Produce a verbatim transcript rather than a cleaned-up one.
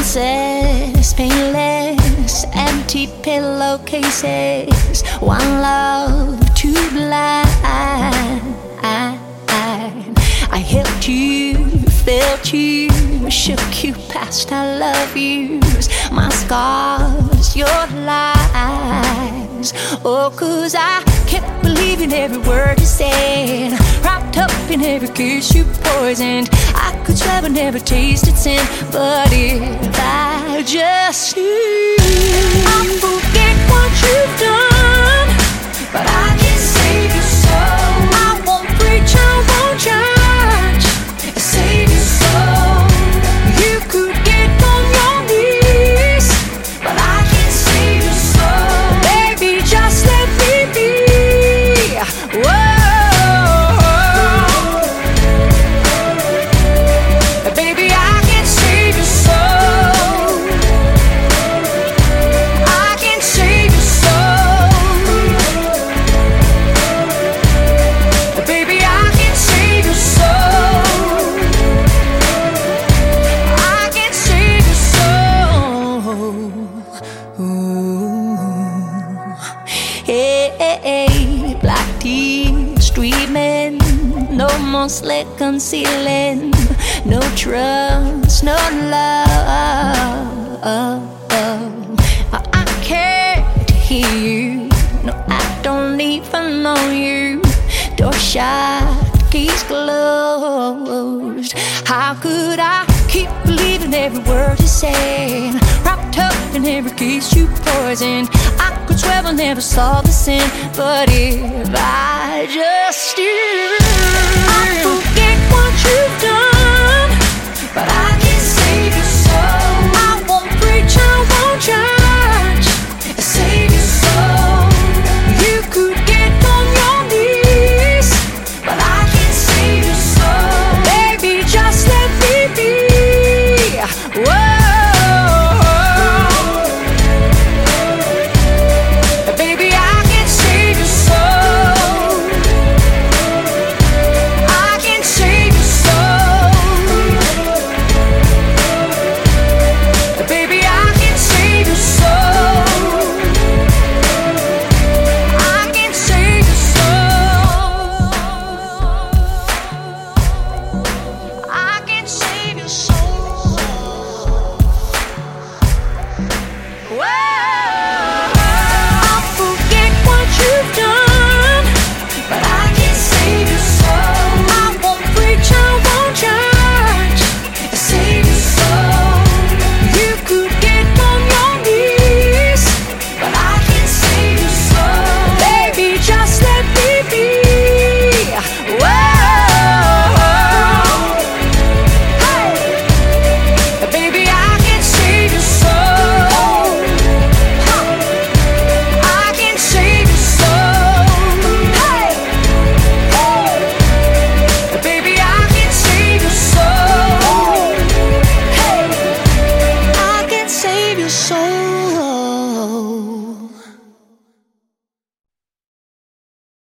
princess, painless, empty pillowcases, one love, two blind. I held you, felt you, shook you past I love yous, my scars, your lies. Oh, 'cause I kept believing every word you said, wrapped up in every kiss you poisoned. I could swear I never tasted sin, but if I just knew, I forget what you've done, but I can save your soul. I won't preach, I won't judge, save your soul. You could get on your knees, but I can save your soul. Baby, just let me be. Whoa, baby, I can save your soul. I can save your soul. Baby, I can save your soul. I can save your soul. Ooh. Hey, hey, hey, black tea streaming, no more slick concealing, no trust, no love. I can't hear you, no, I don't even know you. Door shut, keys closed. How could I keep believing every word you said, wrapped up in every kiss you poisoned? I could swear I never saw the sin, but if I just knew, I forget what you've done, but I